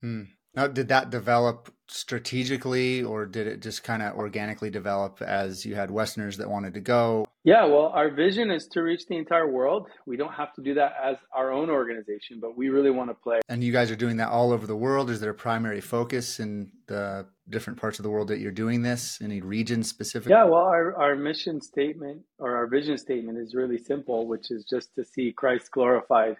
Hmm. Now, did that develop strategically, or did it just kind of organically develop as you had Westerners that wanted to go? Yeah, well, our vision is to reach the entire world. We don't have to do that as our own organization, but we really want to play. And you guys are doing that all over the world. Is there a primary focus in the different parts of the world that you're doing this? Any region specific? Yeah, well, our mission statement or our vision statement is really simple, which is just to see Christ glorified.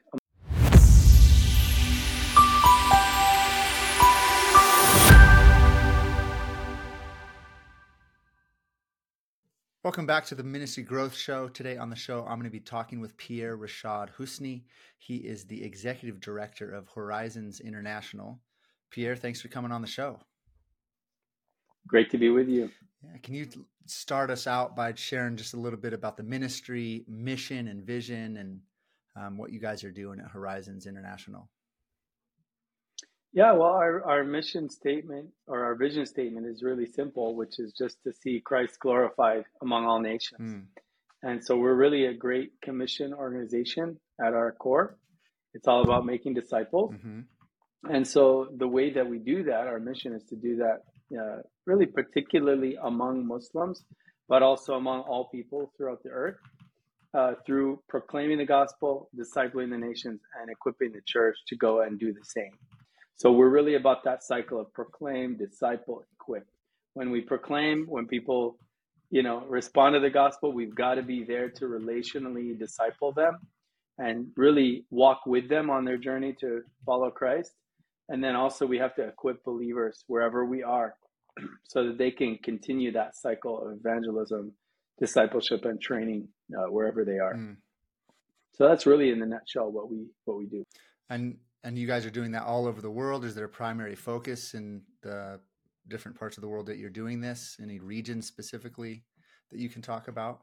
Welcome back to the Ministry Growth Show. Today on the show, I'm going to be talking with Pierre Rashad Husni. He is the Executive Director of Horizons International. Pierre, thanks for coming on the show. Great to be with you. Yeah, can you start us out by sharing just a little bit about the ministry, mission, and vision, and what you guys are doing at Horizons International? Yeah, well, our mission statement or our vision statement is really simple, which is just to see Christ glorified among all nations. And so we're really a Great Commission organization at our core. It's all about making disciples. And so the way that we do that, our mission is to do that really particularly among Muslims, but also among all people throughout the earth, through proclaiming the gospel, discipling the nations, and equipping the church to go and do the same. So we're really about that cycle of proclaim, disciple, equip. When we proclaim, when people, respond to the gospel, we've got to be there to relationally disciple them and really walk with them on their journey to follow Christ. And then also we have to equip believers wherever we are so that they can continue that cycle of evangelism, discipleship, and training wherever they are. So that's really in a nutshell what we do. And you guys are doing that all over the world. Is there a primary focus in the different parts of the world that you're doing this? Any regions specifically that you can talk about?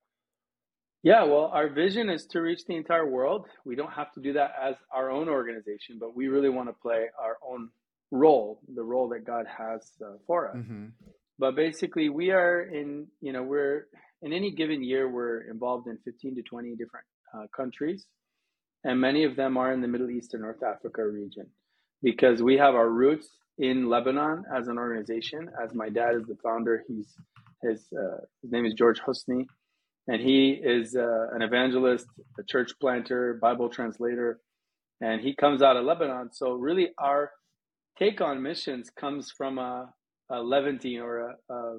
Yeah, well, our vision is to reach the entire world. We don't have to do that as our own organization, but we really want to play our own role, the role that God has for us. But basically, we're in any given year, we're involved in 15 to 20 different countries. And many of them are in the Middle East and North Africa region, because we have our roots in Lebanon as an organization. As my dad is the founder, his name is George Husni, and he is an evangelist, a church planter, Bible translator, and he comes out of Lebanon. So really, our take on missions comes from a Levantine or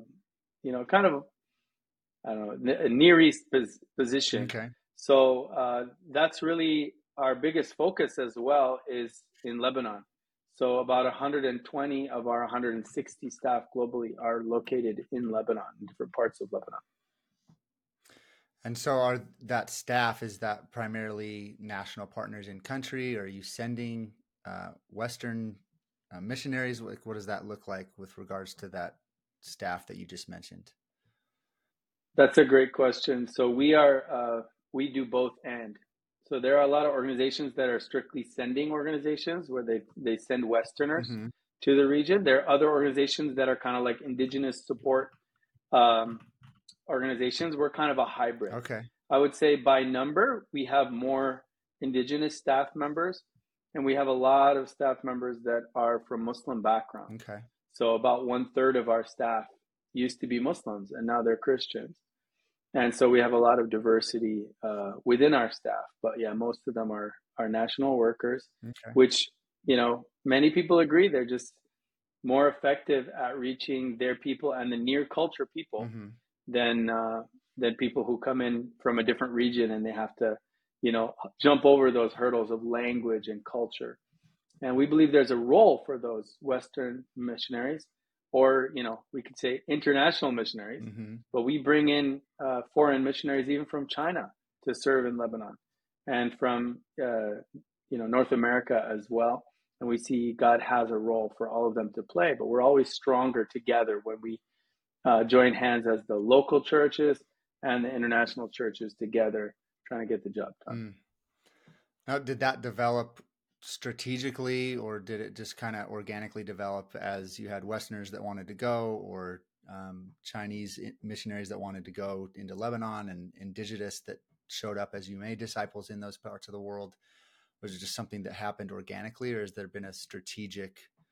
a Near East position. Okay. So that's really our biggest focus as well, is in Lebanon. So about 120 of our 160 staff globally are located in Lebanon, in different parts of Lebanon. And so that staff, is that primarily national partners in country? Or are you sending Western missionaries? What does that look like with regards to that staff that you just mentioned? That's a great question. So we do both and. So there are a lot of organizations that are strictly sending organizations, where they send Westerners to the region. There are other organizations that are kind of like indigenous support organizations. We're kind of a hybrid. Okay. I would say by number, we have more indigenous staff members, and we have a lot of staff members that are from Muslim background. Okay. So about 1/3 of our staff used to be Muslims, and now they're Christians. And so we have a lot of diversity within our staff. But yeah, most of them are national workers, which, many people agree they're just more effective at reaching their people and the near culture people than people who come in from a different region and they have to, jump over those hurdles of language and culture. And we believe there's a role for those Western missionaries, or, we could say international missionaries, but we bring in foreign missionaries even from China to serve in Lebanon, and from, North America as well. And we see God has a role for all of them to play, but we're always stronger together when we join hands as the local churches and the international churches together, trying to get the job done. Now, did that develop strategically, or did it just kind of organically develop as you had Westerners that wanted to go, or Chinese missionaries that wanted to go into Lebanon, and indigenous that showed up as you made disciples in those parts of the world? Was it just something that happened organically, or has there been a strategic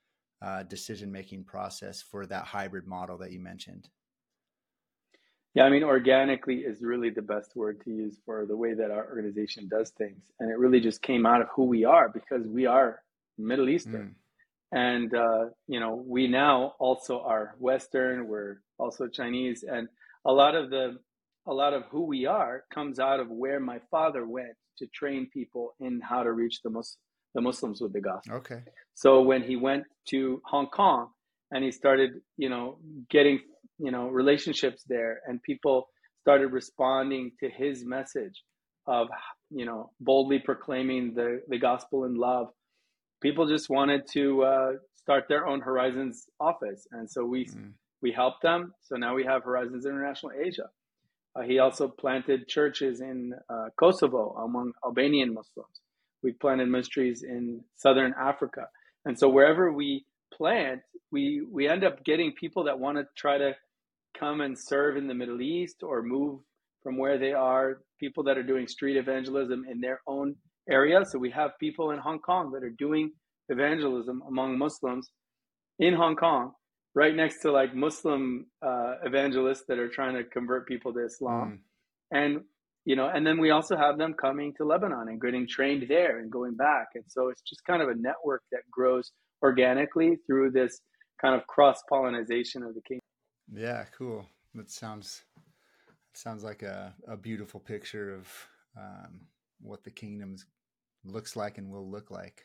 decision-making process for that hybrid model that you mentioned? Yeah, I mean, organically is really the best word to use for the way that our organization does things. And it really just came out of who we are because we are Middle Eastern. And, we now also are Western, we're also Chinese. And a lot of who we are comes out of where my father went to train people in how to reach the Muslims with the gospel. Okay. So when he went to Hong Kong and he started, getting, relationships there, and people started responding to his message of, boldly proclaiming the gospel in love, people just wanted to start their own Horizons office. And so we helped them. So now we have Horizons International Asia. He also planted churches in Kosovo among Albanian Muslims. We planted ministries in Southern Africa. And so wherever we plant, we end up getting people that want to try to come and serve in the Middle East or move from where they are, people that are doing street evangelism in their own area. So we have people in Hong Kong that are doing evangelism among Muslims in Hong Kong, right next to like Muslim evangelists that are trying to convert people to Islam. And then we also have them coming to Lebanon and getting trained there and going back. And so it's just kind of a network that grows organically through this kind of cross-pollination of the kingdom. Yeah, cool. That sounds like a beautiful picture of what the kingdom looks like and will look like.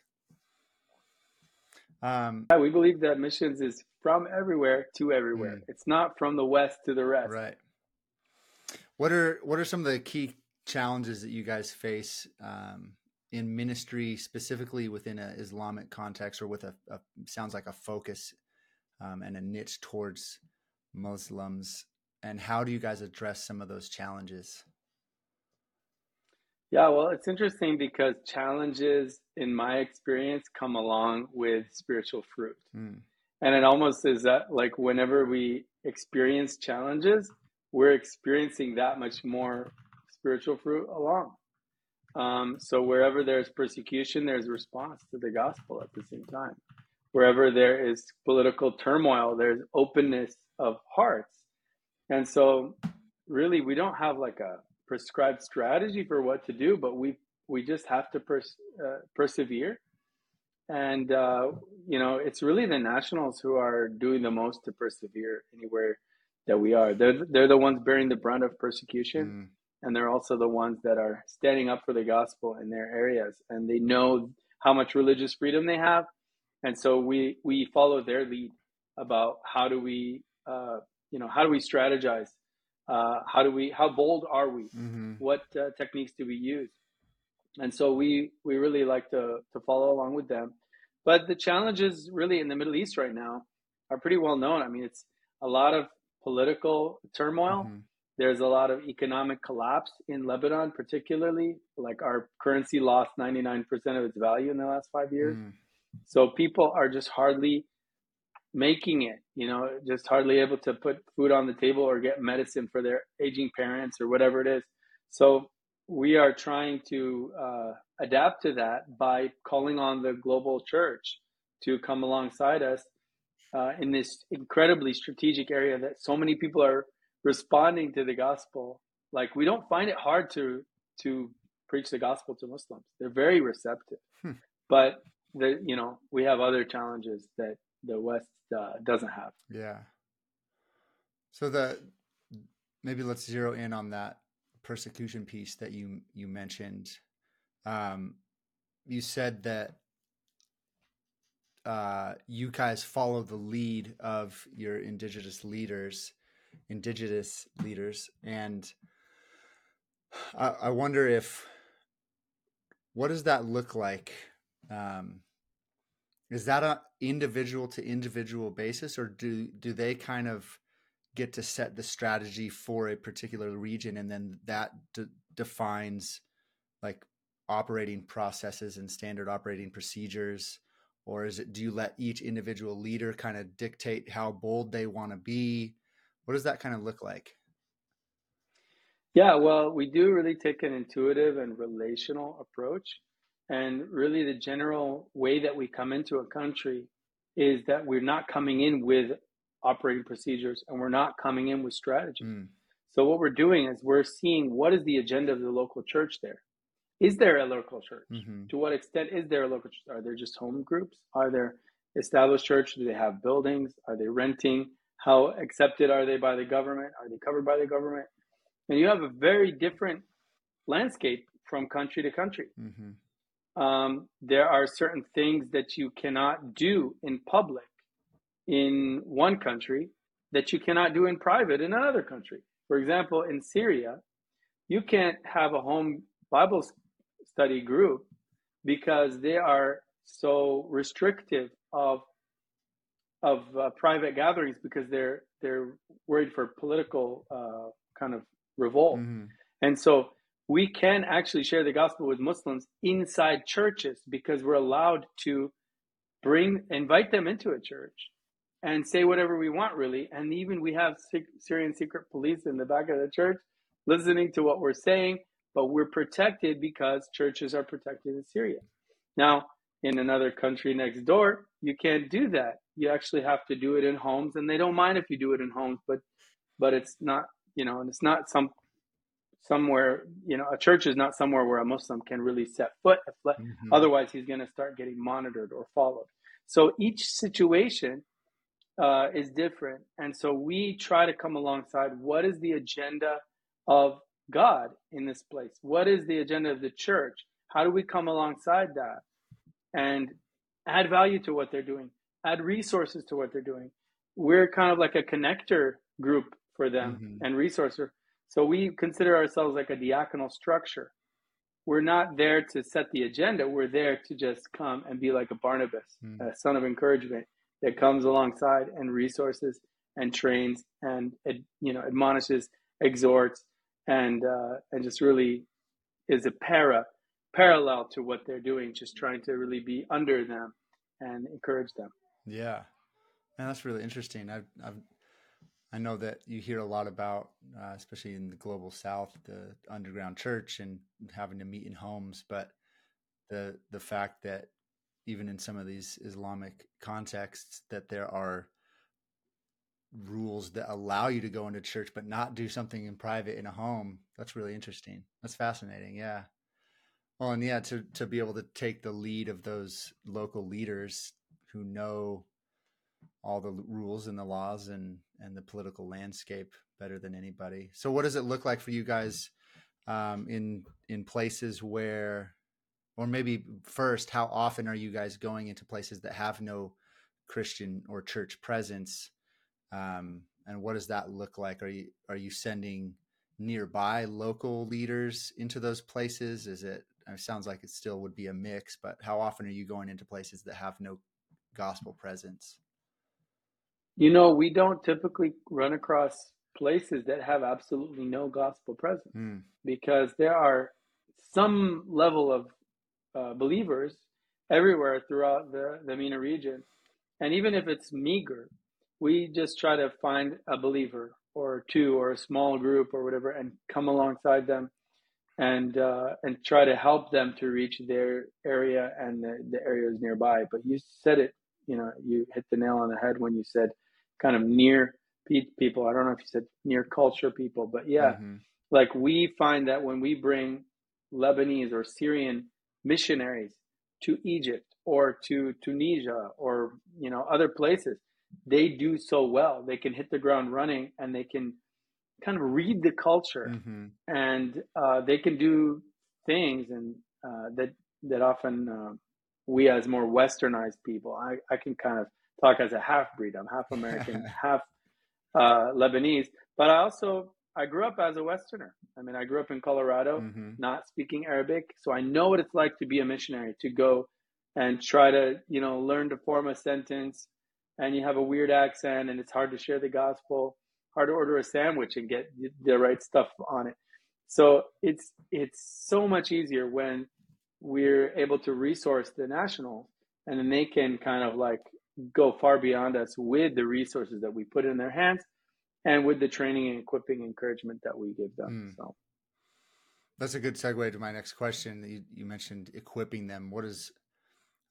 We believe that missions is from everywhere to everywhere. It's not from the West to the rest. Right. What are some of the key challenges that you guys face in ministry, specifically within an Islamic context, or with a sounds like a focus and a niche towards Muslims? And how do you guys address some of those challenges? Yeah, well, it's interesting because challenges, in my experience, come along with spiritual fruit. And it almost is that like whenever we experience challenges, we're experiencing that much more spiritual fruit along. So wherever there's persecution, there's response to the gospel at the same time. Wherever there is political turmoil, there's openness of hearts. And so really, we don't have like a prescribed strategy for what to do, but we just have to persevere. And, it's really the nationals who are doing the most to persevere anywhere that we are. They're the ones bearing the brunt of persecution. And they're also the ones that are standing up for the gospel in their areas. And they know how much religious freedom they have. And so we follow their lead about how do we strategize? How bold are we? What techniques do we use? And so we really like to follow along with them. But the challenges really in the Middle East right now are pretty well known. I mean, it's a lot of political turmoil. There's a lot of economic collapse in Lebanon, particularly. Like our currency lost 99% of its value in the last 5 years. So people are just hardly making it, just hardly able to put food on the table or get medicine for their aging parents or whatever it is. So we are trying to adapt to that by calling on the global church to come alongside us in this incredibly strategic area that so many people are responding to the gospel. Like, we don't find it hard to preach the gospel to Muslims. They're very receptive. But we have other challenges that the West doesn't have. Yeah. So maybe let's zero in on that persecution piece that you mentioned. You said that you guys follow the lead of your indigenous leaders, and I wonder what does that look like? Is that a individual to individual basis, or do they kind of get to set the strategy for a particular region, and then that defines like operating processes and standard operating procedures? Or do you let each individual leader kind of dictate how bold they want to be? What does that kind of look like? Yeah, well, we do really take an intuitive and relational approach. And really the general way that we come into a country is that we're not coming in with operating procedures and we're not coming in with strategy. So what we're doing is we're seeing what is the agenda of the local church there. Is there a local church? To what extent is there a local church? Are there just home groups? Are there established church? Do they have buildings? Are they renting? How accepted are they by the government? Are they covered by the government? And you have a very different landscape from country to country. There are certain things that you cannot do in public in one country that you cannot do in private in another country. For example, in Syria, you can't have a home Bible study group because they are so restrictive of private gatherings because they're worried for political kind of revolt. And so we can actually share the gospel with Muslims inside churches because we're allowed to invite them into a church and say whatever we want, really. And even we have Syrian secret police in the back of the church listening to what we're saying, but we're protected because churches are protected in Syria. Now, in another country next door, you can't do that. You actually have to do it in homes, and they don't mind if you do it in homes, but it's not, and it's not somewhere, a church is not somewhere where a Muslim can really set foot. Otherwise, he's going to start getting monitored or followed. So each situation is different. And so we try to come alongside what is the agenda of God in this place? What is the agenda of the church? How do we come alongside that and add value to what they're doing, add resources to what they're doing? We're kind of like a connector group for them and resourcer. So we consider ourselves like a diaconal structure. We're not there to set the agenda. We're there to just come and be like a Barnabas, a son of encouragement that comes alongside and resources and trains and admonishes, exhorts, and just really is a parallel to what they're doing, just trying to really be under them and encourage them. Yeah, man, that's really interesting. I know that you hear a lot about, especially in the global South, the underground church and having to meet in homes, but the fact that even in some of these Islamic contexts, that there are rules that allow you to go into church but not do something in private in a home. That's really interesting. That's fascinating. Yeah. Well, and yeah, to be able to take the lead of those local leaders who know all the rules and the laws and the political landscape better than anybody. So what does it look like for you guys in places where, or maybe first, how often are you guys going into places that have no Christian or church presence? And what does that look like? Are you sending nearby local leaders into those places? It sounds like it still would be a mix, but how often are you going into places that have no gospel presence? We don't typically run across places that have absolutely no gospel presence because there are some level of believers everywhere throughout the MENA region. And even if it's meager, we just try to find a believer or two or a small group or whatever and come alongside them and try to help them to reach their area and the areas nearby. But you said it, you hit the nail on the head when you said kind of near people. I don't know if you said near culture people, but yeah, like we find that when we bring Lebanese or Syrian missionaries to Egypt or to Tunisia or other places, they do so well. They can hit the ground running and they can kind of read the culture and they can do things and that often we as more westernized people, I can kind of talk as a half-breed. I'm half American, half Lebanese, but I grew up as a Westerner. I mean, I grew up in Colorado, not speaking Arabic. So I know what it's like to be a missionary, to go and try to, learn to form a sentence and you have a weird accent and it's hard to share the gospel, hard to order a sandwich and get the right stuff on it. So it's so much easier when we're able to resource the nationals and then they can kind of like go far beyond us with the resources that we put in their hands and with the training and equipping encouragement that we give them. So that's a good segue to my next question. You mentioned equipping them. What is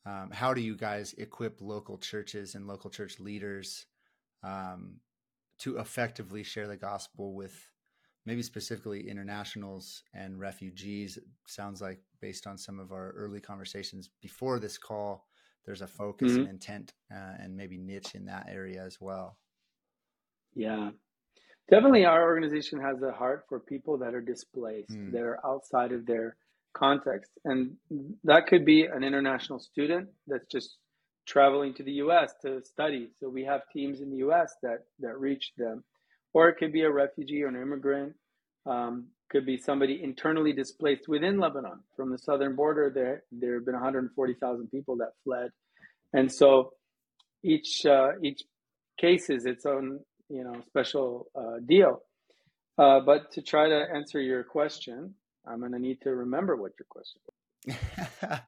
how do you guys equip local churches and local church leaders to effectively share the gospel with maybe specifically internationals and refugees? It sounds like, based on some of our early conversations before this call, there's a focus and intent and maybe niche in that area as well. Yeah, definitely. Our organization has a heart for people that are displaced, that are outside of their context. And that could be an international student that's just traveling to the U.S. to study. So we have teams in the U.S. that reach them. Or it could be a refugee or an immigrant. Could be somebody internally displaced within Lebanon. From the southern border, there have been 140,000 people that fled. And so each case is its own, special deal. But to try to answer your question, I'm going to need to remember what your question was.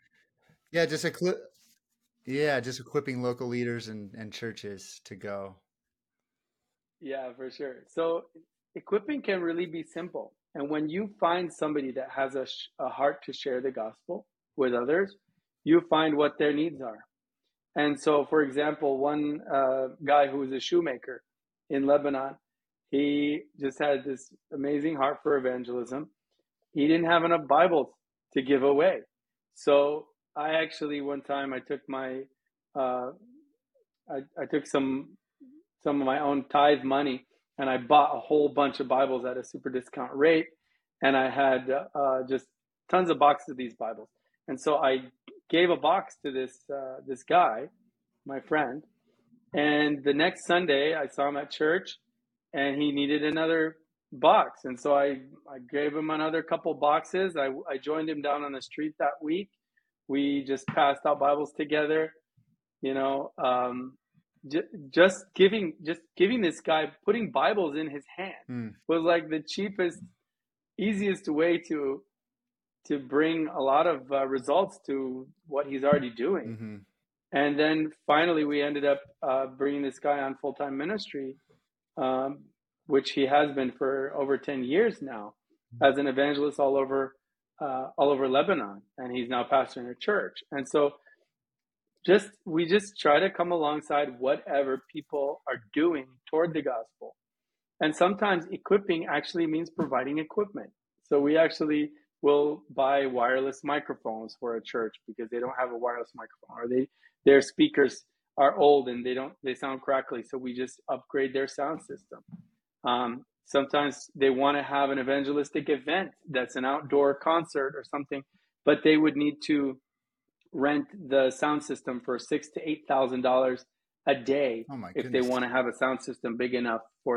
Just equipping local leaders and churches to go. Yeah, for sure. So equipping can really be simple. And when you find somebody that has a heart to share the gospel with others, you find what their needs are. And so, for example, one guy who was a shoemaker in Lebanon, he just had this amazing heart for evangelism. He didn't have enough Bibles to give away. So I actually, one time I took I took some of my own tithe money and I bought a whole bunch of Bibles at a super discount rate. And I had just tons of boxes of these Bibles. And so I gave a box to this guy, my friend. And the next Sunday I saw him at church and he needed another box. And so I gave him another couple boxes. I joined him down on the street that week. We just passed out Bibles together, just giving this guy, putting Bibles in his hand was like the cheapest, easiest way to bring a lot of results to what he's already doing. And then finally we ended up bringing this guy on full-time ministry, which he has been for over 10 years now as an evangelist all over Lebanon. And he's now pastoring a church. And so we just try to come alongside whatever people are doing toward the gospel. And sometimes equipping actually means providing equipment. So we actually will buy wireless microphones for a church because they don't have a wireless microphone, or their speakers are old and they sound crackly. So we just upgrade their sound system. Sometimes they want to have an evangelistic event that's an outdoor concert or something, but they would need to rent the sound system for $6,000 to $8,000 a day if they want to have a sound system big enough for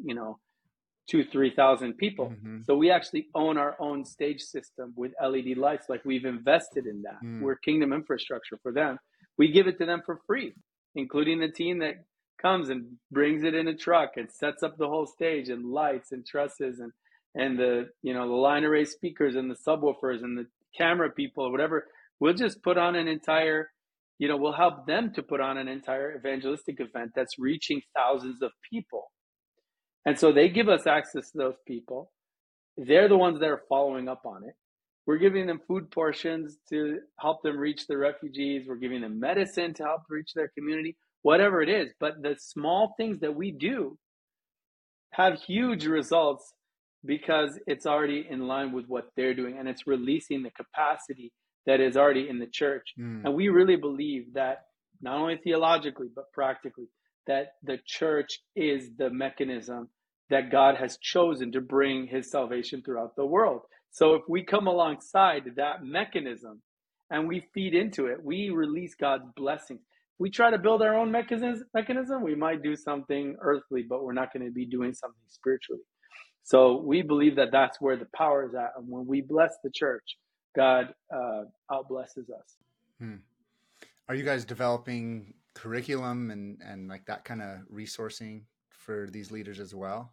2,000-3,000 people. So we actually own our own stage system with LED lights. Like, we've invested in that. We're kingdom infrastructure for them. We give it to them for free, including the team that comes and brings it in a truck and sets up the whole stage and lights and trusses and the the line array speakers and the subwoofers and the camera people or whatever. We'll just put on an entire, we'll help them to put on an entire evangelistic event that's reaching thousands of people. And so they give us access to those people. They're the ones that are following up on it. We're giving them food portions to help them reach the refugees. We're giving them medicine to help reach their community, whatever it is. But the small things that we do have huge results because it's already in line with what they're doing, and it's releasing the capacity that is already in the church. And we really believe that, not only theologically, but practically, that the church is the mechanism that God has chosen to bring his salvation throughout the world. So if we come alongside that mechanism and we feed into it, we release God's blessings. If we try to build our own mechanism, we might do something earthly, but we're not going to be doing something spiritually. So we believe that that's where the power is at. And when we bless the church, God outblesses us. Are you guys developing curriculum and like that kind of resourcing for these leaders as well?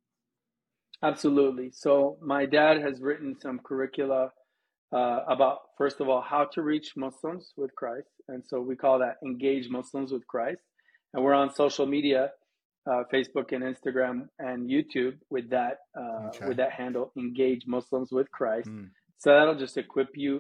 Absolutely. So my dad has written some curricula about, first of all, how to reach Muslims with Christ. And so we call that Engage Muslims with Christ. And we're on social media, Facebook and Instagram and YouTube with that handle, Engage Muslims with Christ. So that'll just equip you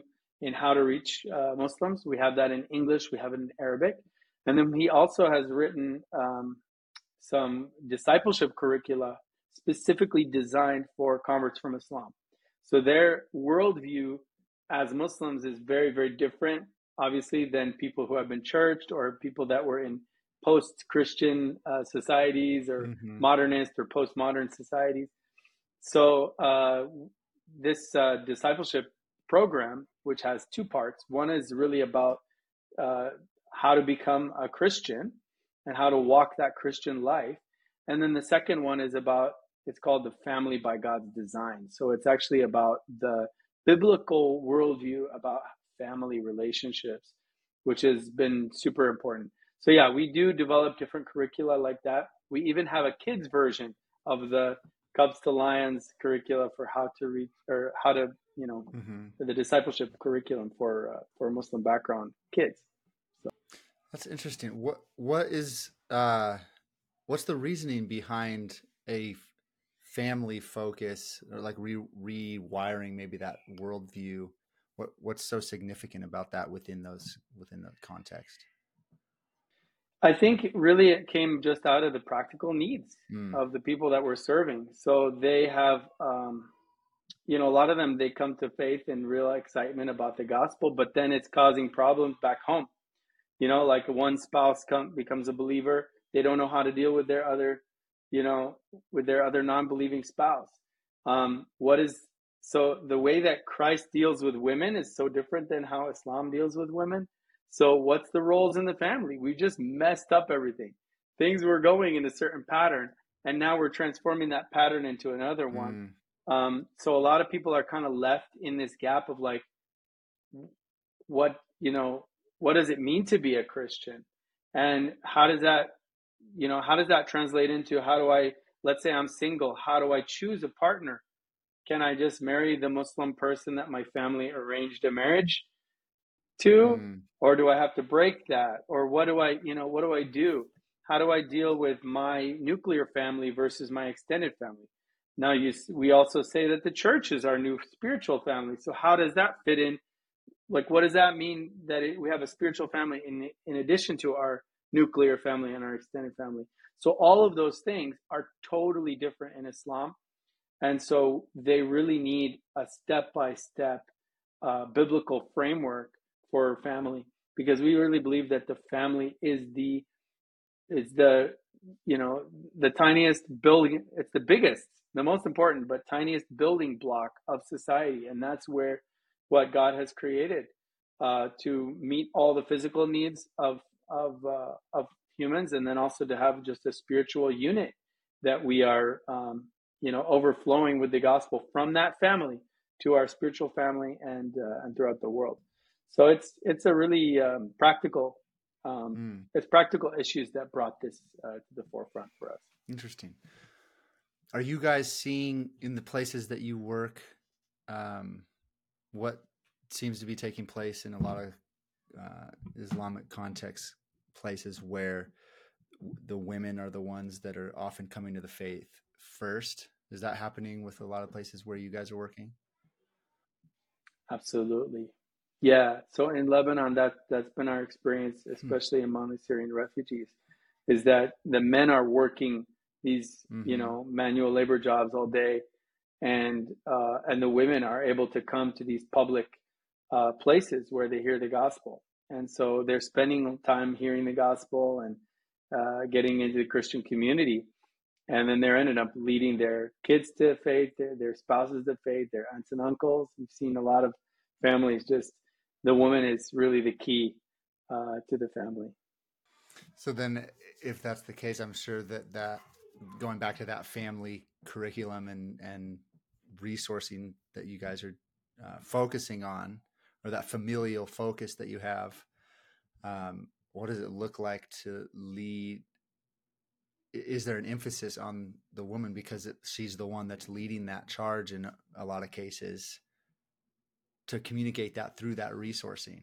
in how to reach Muslims. We have that in English, we have it in Arabic. And then he also has written some discipleship curricula specifically designed for converts from Islam. So their worldview as Muslims is very, very different, obviously, than people who have been churched or people that were in post-Christian societies or modernist or postmodern societies. So this discipleship program, which has two parts, one is really about how to become a Christian and how to walk that Christian life. And then the second one is about, it's called the Family by God's Design. So it's actually about the biblical worldview about family relationships, which has been super important. So yeah, we do develop different curricula like that. We even have a kids version of the Cubs to Lions curricula for how to read, or how to, you know, the discipleship curriculum for Muslim background kids. So that's interesting. What is what's the reasoning behind a family focus, or like rewiring maybe that worldview? What's so significant about that within the context? I think really it came just out of the practical needs of the people that we're serving. So they have, you know, a lot of them, they come to faith in real excitement about the gospel, but then it's causing problems back home. You know, like one spouse becomes a believer. They don't know how to deal with their other, you know, with their other non-believing spouse. So the way that Christ deals with women is so different than how Islam deals with women. So what's the roles in the family? We just messed up everything. Things were going in a certain pattern, and now we're transforming that pattern into another one. So a lot of people are kind of left in this gap of like, what does it mean to be a Christian? And how does that translate into, let's say I'm single, how do I choose a partner? Can I just marry the Muslim person that my family arranged a marriage to? Or do I have to break that? Or what do I do? How do I deal with my nuclear family versus my extended family? Now, we also say that the church is our new spiritual family. So how does that fit in? Like, what does that mean that we have a spiritual family in addition to our nuclear family and our extended family? So all of those things are totally different in Islam. And so they really need a step-by-step biblical framework for family, because we really believe that the family is the tiniest building. It's the biggest, the most important, but tiniest building block of society. And that's where what God has created to meet all the physical needs of humans, and then also to have just a spiritual unit that we are overflowing with the gospel from that family to our spiritual family and throughout the world. So it's a really practical. It's practical issues that brought this to the forefront for us. Interesting. Are you guys seeing in the places that you work what seems to be taking place in a lot of Islamic context places where the women are the ones that are often coming to the faith first? Is that happening with a lot of places where you guys are working? Absolutely. Yeah. So in Lebanon, that's been our experience, especially among the Syrian refugees, is that the men are working these, manual labor jobs all day, and the women are able to come to these public places where they hear the gospel. And so they're spending time hearing the gospel and getting into the Christian community. And then they're ended up leading their kids to faith, their spouses to faith, their aunts and uncles. We've seen a lot of families, just the woman is really the key to the family. So then if that's the case, I'm sure that going back to that family curriculum and resourcing that you guys are focusing on, or that familial focus that you have, what does it look like to lead? Is there an emphasis on the woman because she's the one that's leading that charge in a lot of cases to communicate that through that resourcing?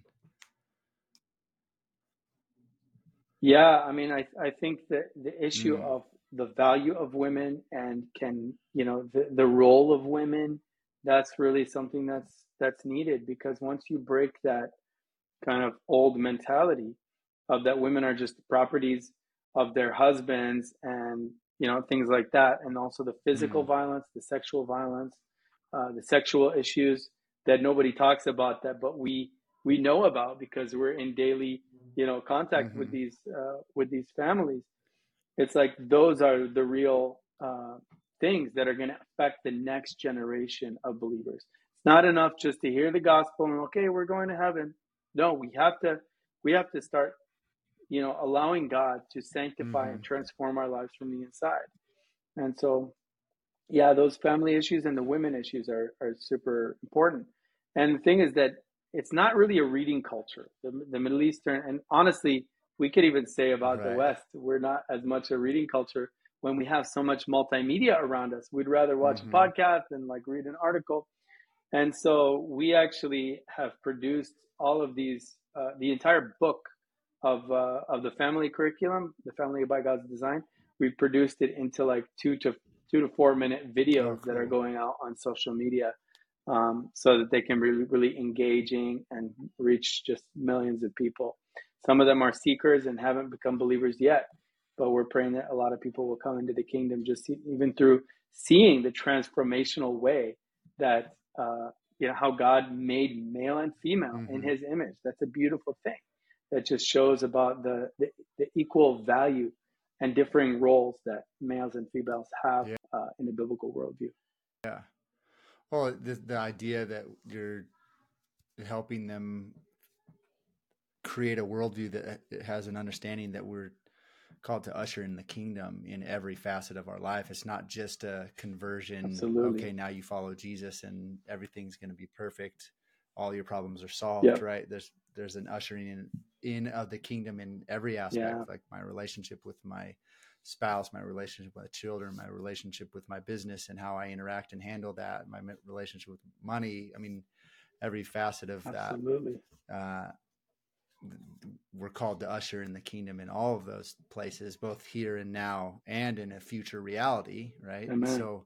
Yeah, I mean, I think that the issue of the value of women and the role of women that's really something that's needed, because once you break that kind of old mentality of that women are just properties of their husbands, and things like that, and also the physical violence, the sexual violence, the sexual issues that nobody talks about, that but we know about because we're in daily contact with these families. It's like those are the real things that are going to affect the next generation of believers. It's not enough just to hear the gospel and okay, we're going to heaven. No, we have to start allowing God to sanctify and transform our lives from the inside. And so yeah, those family issues and the women issues are super important. And the thing is that it's not really a reading culture. The Middle Eastern, and honestly, we could even say about the West, we're not as much a reading culture when we have so much multimedia around us. We'd rather watch a podcast than like read an article. And so we actually have produced all of these, the entire book of the family curriculum, the Family by God's Design. We've produced it into like 2 to 4 minute videos that are going out on social media, so that they can be really engaging and reach just millions of people. Some of them are seekers and haven't become believers yet, but we're praying that a lot of people will come into the kingdom just even through seeing the transformational way that how God made male and female in his image. That's a beautiful thing that just shows about the equal value and differing roles that males and females have in the biblical worldview. Yeah. Well, the idea that you're helping them create a worldview that has an understanding that we're called to usher in the kingdom in every facet of our life. It's not just a conversion. Absolutely. Okay, now you follow Jesus and everything's going to be perfect. All your problems are solved, right? There's an ushering in of the kingdom in every aspect, like my relationship with my spouse, my relationship with my children, my relationship with my business and how I interact and handle that, my relationship with money. I mean, every facet of Absolutely. that. We're called to usher in the kingdom in all of those places, both here and now and in a future reality, right? Amen. So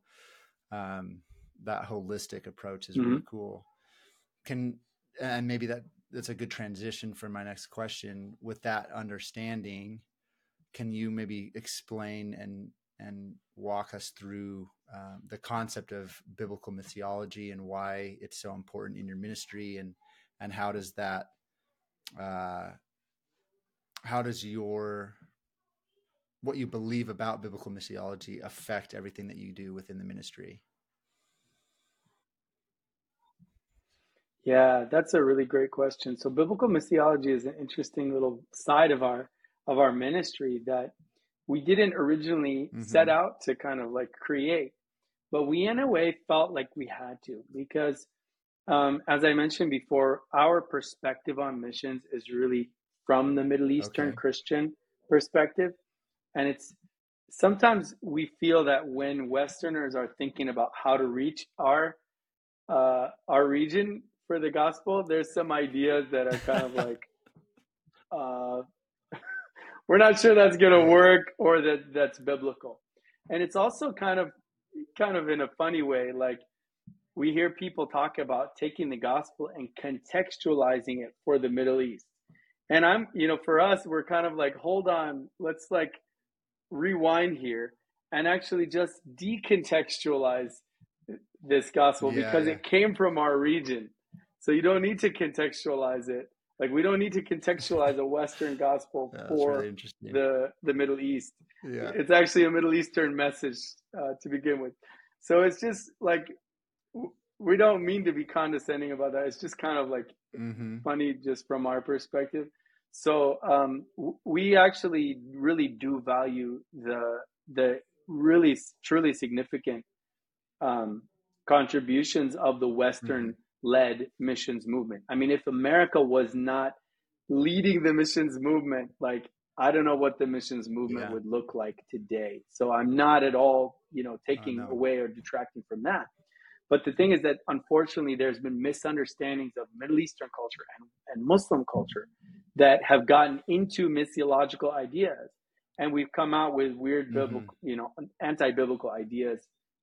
that holistic approach is really cool. And maybe that's a good transition for my next question. With that understanding, can you maybe explain and walk us through the concept of biblical missiology and why it's so important in your ministry, and how does that what you believe about biblical missiology affect everything that you do within the ministry? Yeah, that's a really great question. So biblical missiology is an interesting little side of our ministry that we didn't originally set out to kind of like create, but we in a way felt like we had to, because as I mentioned before, our perspective on missions is really from the Middle Eastern Christian perspective. And it's sometimes we feel that when Westerners are thinking about how to reach our region for the gospel, there's some ideas that are kind of like, we're not sure that's going to work or that's biblical. And it's also kind of in a funny way, like we hear people talk about taking the gospel and contextualizing it for the Middle East. And for us, we're kind of like, hold on, let's like rewind here and actually just decontextualize this gospel because it came from our region. So you don't need to contextualize it. Like we don't need to contextualize a Western gospel for really the Middle East. Yeah. It's actually a Middle Eastern message to begin with. So it's just like, we don't mean to be condescending about that. It's just kind of like funny just from our perspective. So we actually really do value the really truly significant contributions of the Western-led missions movement. I mean, if America was not leading the missions movement, like I don't know what the missions movement would look like today. So I'm not at all, taking away or detracting from that. But the thing is that unfortunately, there's been misunderstandings of Middle Eastern culture and Muslim culture that have gotten into missiological ideas. And we've come out with weird biblical, anti-biblical ideas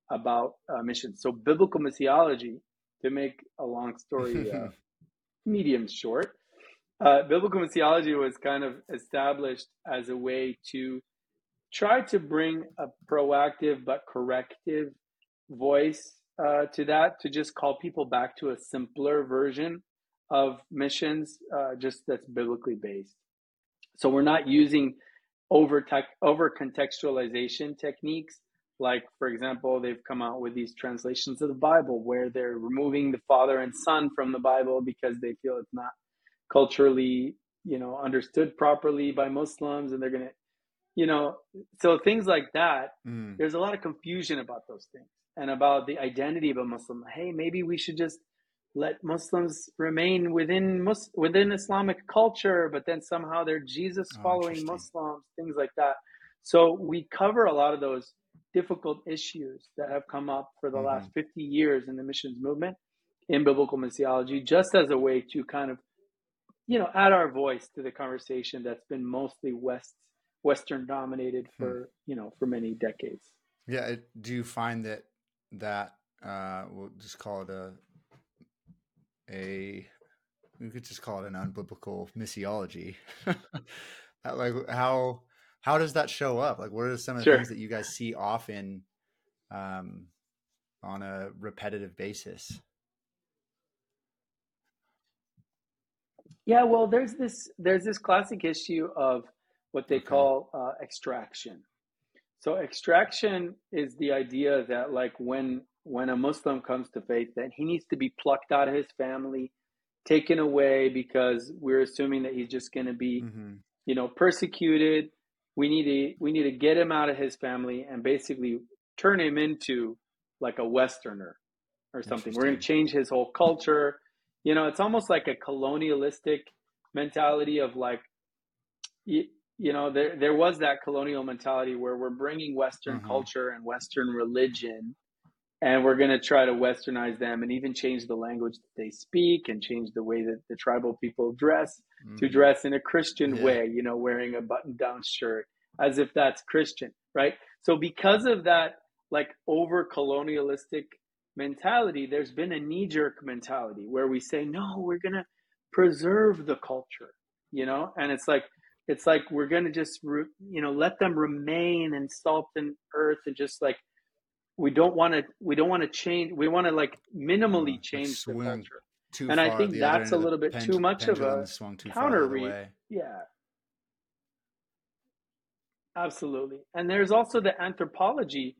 about missions. So biblical missiology, to make a long story medium short, biblical missiology was kind of established as a way to try to bring a proactive but corrective voice to that, to just call people back to a simpler version of missions, just that's biblically based. So we're not using over contextualization techniques. Like, for example, they've come out with these translations of the Bible where they're removing the father and son from the Bible because they feel it's not culturally, understood properly by Muslims, and they're going to, so things like that. There's a lot of confusion about those things and about the identity of a Muslim. Hey, maybe we should just let Muslims remain within Islamic culture, but then somehow they're Jesus following Muslims, things like that. So we cover a lot of those difficult issues that have come up for the last 50 years in the missions movement in biblical missiology, just as a way to kind of, add our voice to the conversation that's been mostly Western dominated for many decades. Yeah. Do you find that we'll just call it we could just call it an unbiblical missiology? Like how does that show up? Like, what are some of the things that you guys see often on a repetitive basis? Yeah, well, there's this classic issue of what they call extraction. So extraction is the idea that, like, when a Muslim comes to faith, that he needs to be plucked out of his family, taken away, because we're assuming that he's just going to be, persecuted. We need to get him out of his family and basically turn him into like a Westerner or something. We're going to change his whole culture. It's almost like a colonialistic mentality of like, there was that colonial mentality where we're bringing Western culture and Western religion, and we're going to try to Westernize them and even change the language that they speak and change the way that the tribal people dress to dress in a Christian way, wearing a button-down shirt as if that's Christian, right? So because of that, like, over colonialistic mentality, there's been a knee-jerk mentality where we say, no, we're going to preserve the culture, and it's like we're going to just let them remain in salt and earth, and just like we don't want to change. We want to like minimally change the culture. And I think that's a little bit too much of a counter yeah, absolutely. And there's also the anthropology.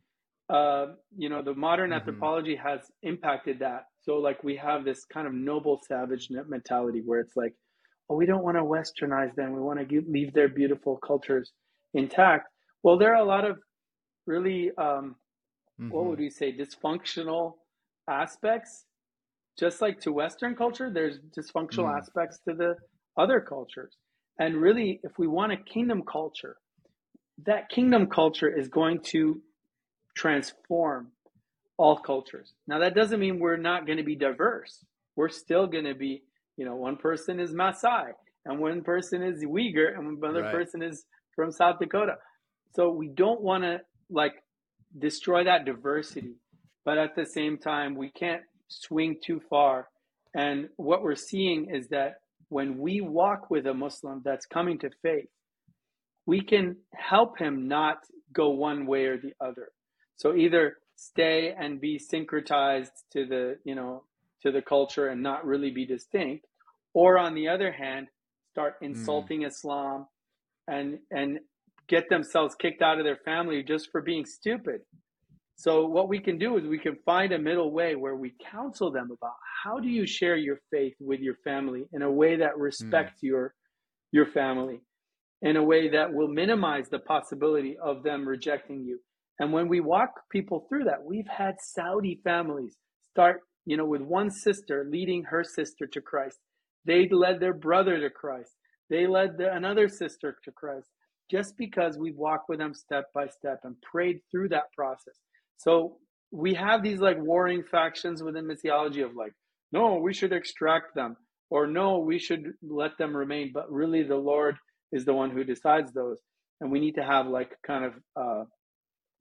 The modern anthropology has impacted that. So like we have this kind of noble savage mentality where it's like, oh, we don't want to Westernize them. We want to leave their beautiful cultures intact. Well, there are a lot of really, what would we say, dysfunctional aspects. Just like to Western culture, there's dysfunctional aspects to the other cultures. And really, if we want a kingdom culture, that kingdom culture is going to transform all cultures. Now, that doesn't mean we're not going to be diverse. We're still going to be, one person is Maasai, and one person is Uyghur, and another person is from South Dakota. So we don't want to like destroy that diversity, but at the same time, we can't swing too far. And what we're seeing is that when we walk with a Muslim that's coming to faith, we can help him not go one way or the other. So either stay and be syncretized to the culture and not really be distinct, or on the other hand, start insulting Islam and get themselves kicked out of their family just for being stupid. So what we can do is we can find a middle way where we counsel them about how do you share your faith with your family in a way that respects your family, in a way that will minimize the possibility of them rejecting you. And when we walk people through that, we've had Saudi families start, with one sister leading her sister to Christ. They led their brother to Christ. They led another sister to Christ, just because we've walked with them step by step and prayed through that process. So we have these like warring factions within missiology of like, no, we should extract them, or no, we should let them remain. But really the Lord is the one who decides those. And we need to have like kind of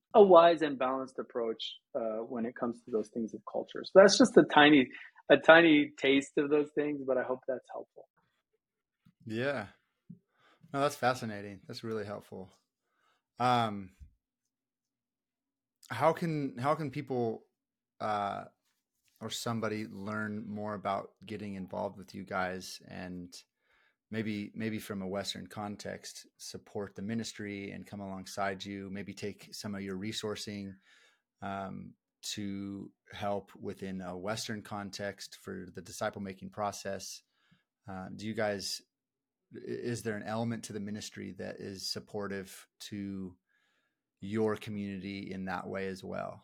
a wise and balanced approach when it comes to those things of culture. So that's just a tiny taste of those things, but I hope that's helpful. Yeah. No, that's fascinating. That's really helpful. Um, how can people or somebody learn more about getting involved with you guys, and maybe from a Western context, support the ministry and come alongside you, maybe take some of your resourcing to help within a Western context for the disciple making process? Do you guys, is there an element to the ministry that is supportive to your community in that way as well?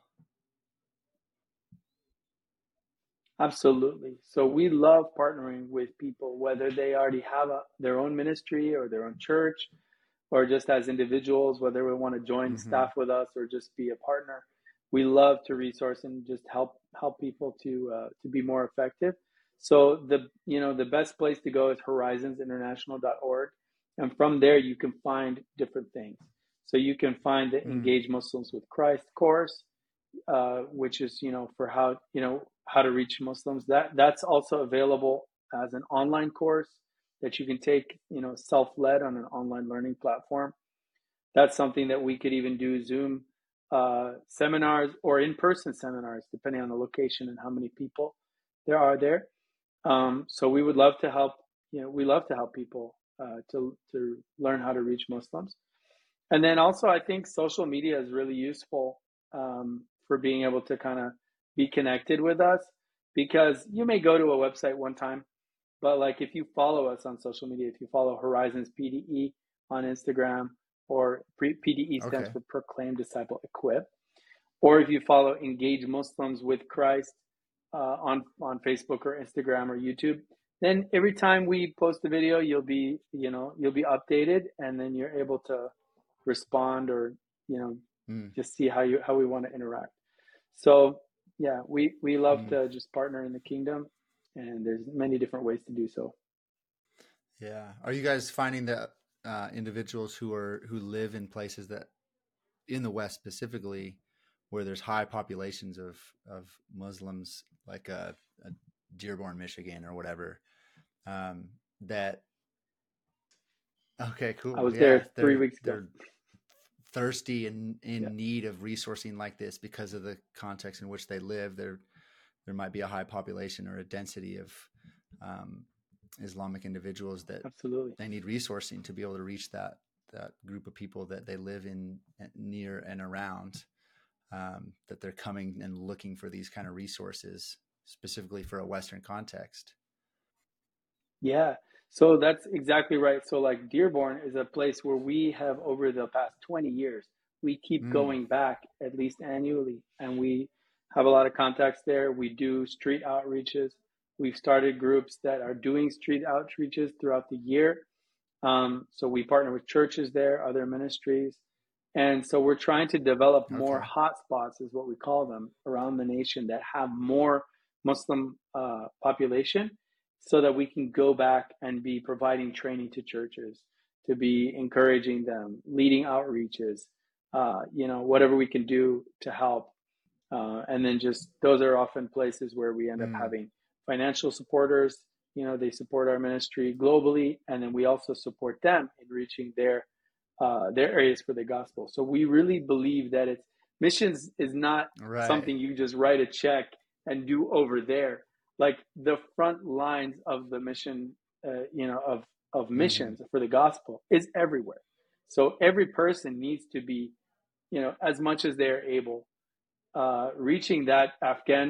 Absolutely. So we love partnering with people, whether they already have their own ministry or their own church, or just as individuals, whether we want to join Mm-hmm. staff with us or just be a partner. We love to resource and just help people to be more effective. So the best place to go is horizonsinternational.org, and from there you can find different things. So you can find the Engage Muslims with Christ course, which is for how to reach Muslims. That's also available as an online course that you can take, self-led on an online learning platform. That's something that we could even do Zoom seminars or in-person seminars, depending on the location and how many people there are there. So we would love to help. We love to help people to learn how to reach Muslims. And then also, I think social media is really useful for being able to kind of be connected with us, because you may go to a website one time, but like if you follow us on social media, if you follow Horizons PDE on Instagram, or PDE stands for Proclaim, Disciple, Equip, or if you follow Engage Muslims with Christ on Facebook or Instagram or YouTube, then every time we post a video, you'll be updated, and then you're able to respond or just see how we want to interact. So yeah, we love to just partner in the kingdom, and there's many different ways to do so. Yeah. Are you guys finding that individuals who live in places that in the West specifically, where there's high populations of Muslims, like a Dearborn, Michigan or whatever, that okay, cool. I was there 3 weeks ago. They're thirsty and in need of resourcing like this because of the context in which they live. There might be a high population or a density of Islamic individuals that absolutely they need resourcing to be able to reach that group of people that they live in, near and around, that they're coming and looking for these kind of resources specifically for a Western context. Yeah. So that's exactly right. So like Dearborn is a place where we have, over the past 20 years, we keep going back at least annually, and we have a lot of contacts there. We do street outreaches. We've started groups that are doing street outreaches throughout the year. So we partner with churches there, other ministries. And so we're trying to develop more hotspots, is what we call them, around the nation that have more Muslim population, so that we can go back and be providing training to churches, to be encouraging them, leading outreaches, whatever we can do to help. And then just those are often places where we end up having financial supporters. They support our ministry globally, and then we also support them in reaching their areas for the gospel. So we really believe that missions is not something you just write a check and do over there. Like the front lines of the mission, of missions for the gospel is everywhere. So every person needs to be, as much as they're able, reaching that Afghan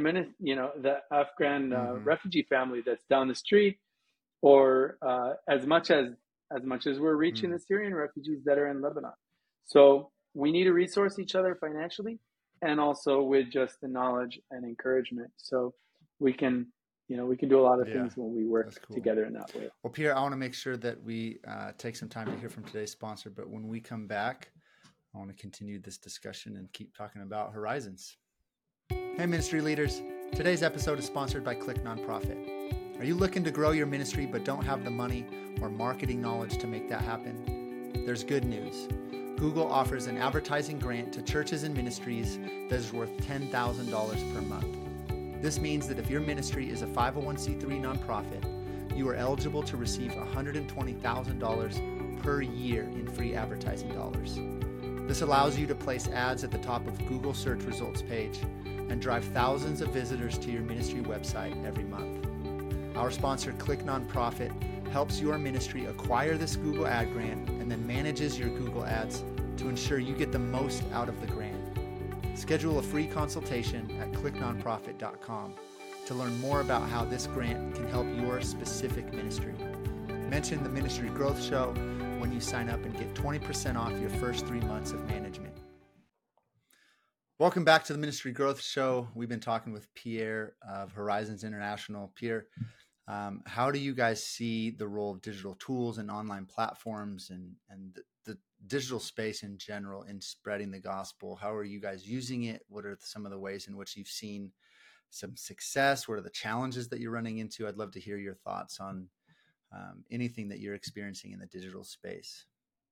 refugee family that's down the street, or as much as we're reaching the Syrian refugees that are in Lebanon. So we need to resource each other financially, and also with just the knowledge and encouragement. So we can do a lot of things when we work together in that way. Well, Peter, I want to make sure that we take some time to hear from today's sponsor, but when we come back, I want to continue this discussion and keep talking about Horizons. Hey, ministry leaders. Today's episode is sponsored by Click Nonprofit. Are you looking to grow your ministry but don't have the money or marketing knowledge to make that happen? There's good news. Google offers an advertising grant to churches and ministries that is worth $10,000 per month. This means that if your ministry is a 501c3 nonprofit, you are eligible to receive $120,000 per year in free advertising dollars. This allows you to place ads at the top of Google search results page and drive thousands of visitors to your ministry website every month. Our sponsor, Click Nonprofit, helps your ministry acquire this Google ad grant and then manages your Google ads to ensure you get the most out of the grant. Schedule a free consultation at clicknonprofit.com to learn more about how this grant can help your specific ministry. Mention the Ministry Growth Show when you sign up and get 20% off your first 3 months of management. Welcome back to the Ministry Growth Show. We've been talking with Pierre of Horizons International. Pierre, how do you guys see the role of digital tools and online platforms and the digital space in general in spreading the gospel? How are you guys using it? What are some of the ways in which you've seen some success? What are the challenges that you're running into? I'd love to hear your thoughts on anything that you're experiencing in the digital space.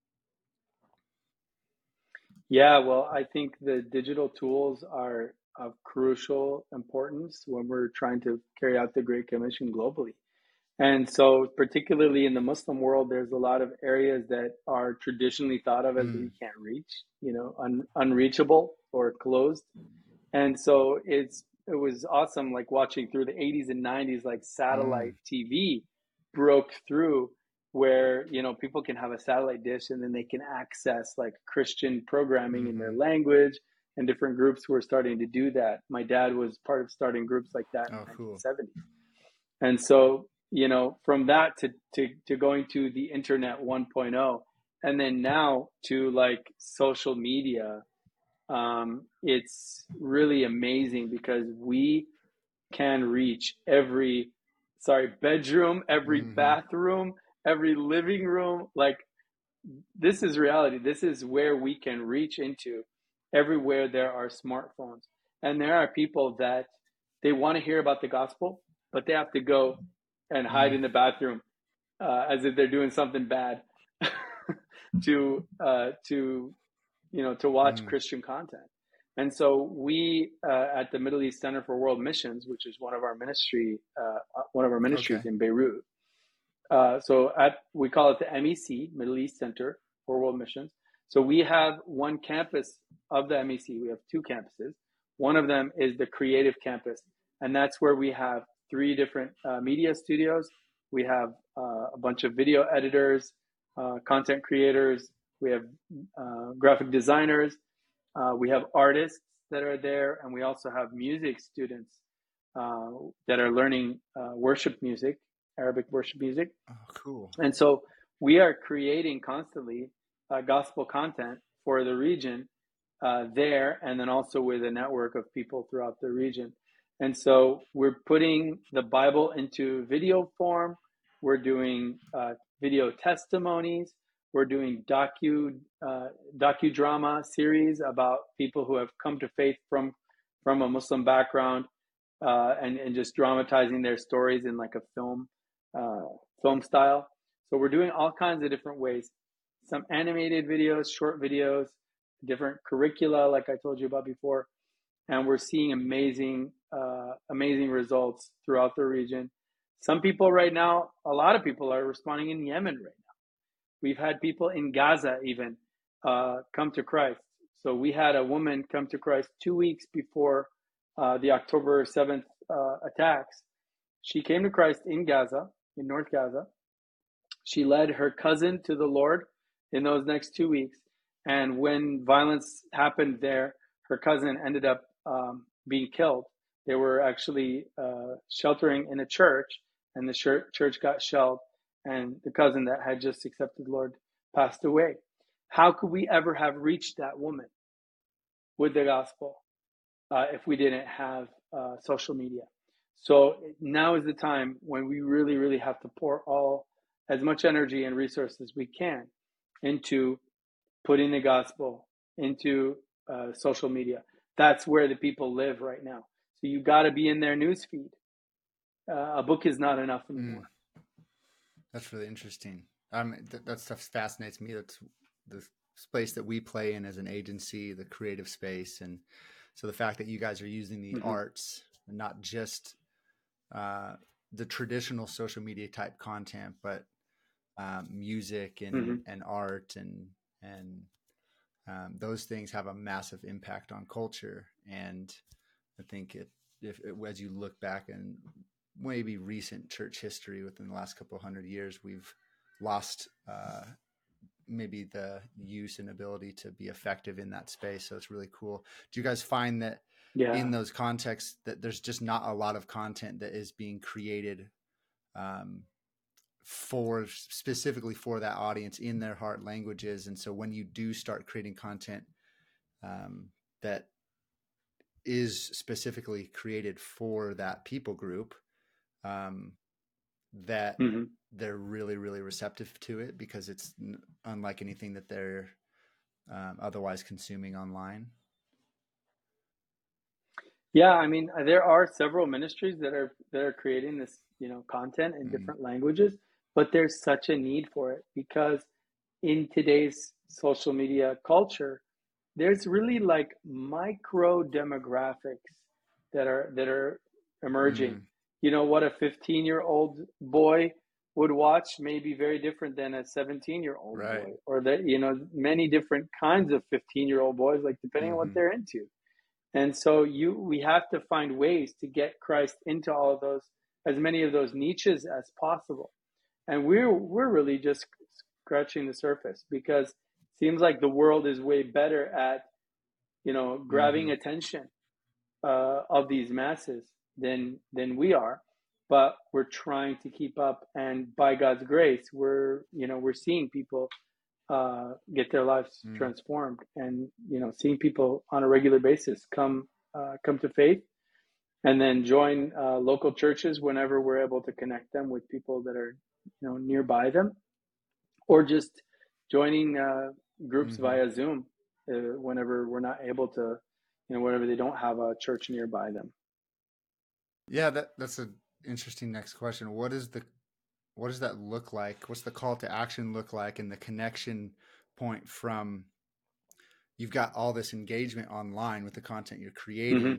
Yeah, well, I think the digital tools are of crucial importance when we're trying to carry out the Great Commission globally. And so particularly in the Muslim world, there's a lot of areas that are traditionally thought of as we can't reach, unreachable or closed. And so it was awesome, like watching through the 80s and 90s, like satellite TV broke through where, people can have a satellite dish and then they can access like Christian programming in their language, and different groups were starting to do that. My dad was part of starting groups like that in the 1970s. And so, from that to going to the internet 1.0, and then now to like social media, it's really amazing because we can reach every bedroom, every bathroom, every living room. Like, this is reality. This is where we can reach into everywhere there are smartphones. And there are people that they want to hear about the gospel, but they have to go and hide in the bathroom as if they're doing something bad to watch Christian content. And so we at the Middle East Center for World Missions, which is one of our ministries in Beirut. We call it the MEC, Middle East Center for World Missions. So we have one campus of the MEC. We have two campuses. One of them is the creative campus, and that's where we have 3 different media studios. We have a bunch of video editors, content creators. We have graphic designers. We have artists that are there, and we also have music students that are learning worship music, Arabic worship music. Oh, cool. And so we are creating constantly gospel content for the region there, and then also with a network of people throughout the region. And so we're putting the Bible into video form. We're doing video testimonies. We're doing docudrama series about people who have come to faith from a Muslim background, and just dramatizing their stories in like a film style. So we're doing all kinds of different ways. Some animated videos, short videos, different curricula, like I told you about before. And we're seeing amazing results throughout the region. Some people right now, a lot of people are responding in Yemen right now. We've had people in Gaza even come to Christ. So we had a woman come to Christ 2 weeks before the October 7th attacks. She came to Christ in Gaza, in North Gaza. She led her cousin to the Lord in those next 2 weeks. And when violence happened there, her cousin ended up being killed. They were actually sheltering in a church, and the church got shelled, and the cousin that had just accepted the Lord passed away. How could we ever have reached that woman with the gospel if we didn't have social media? So now is the time when we really, really have to pour as much energy and resources as we can into putting the gospel into social media. That's where the people live right now. So you got to be in their newsfeed. A book is not enough anymore. That's really interesting. That stuff fascinates me. That's space that we play in as an agency, the creative space. And so the fact that you guys are using the arts, not just the traditional social media type content, but music and art and those things have a massive impact on culture. And I think as you look back in maybe recent church history within the last couple of 100 years, we've lost maybe the use and ability to be effective in that space. So it's really cool. Do you guys find that in those contexts that there's just not a lot of content that is being created for specifically for that audience in their heart languages? And so when you do start creating content that is specifically created for that people group, that they're really, really receptive to it because it's unlike anything that they're otherwise consuming online. Yeah, I mean, there are several ministries that are creating this, content in different languages, but there's such a need for it because in today's social media culture, there's really like micro demographics that are emerging. What a 15-year-old boy would watch may be very different than a 17-year-old boy, or that, many different kinds of 15-year-old boys, like depending on what they're into. And so we have to find ways to get Christ into all of those, as many of those niches as possible. And we're really just scratching the surface because it seems like the world is way better at, grabbing attention of these masses than we are. But we're trying to keep up, and by God's grace, we're seeing people get their lives transformed, and seeing people on a regular basis come to faith, and then join local churches whenever we're able to connect them with people that are nearby them, or just joining groups via Zoom whenever we're not able to, whenever they don't have a church nearby them. Yeah, that's an interesting next question. What does that look like? What's the call to action look like, and the connection point from you've got all this engagement online with the content you're creating?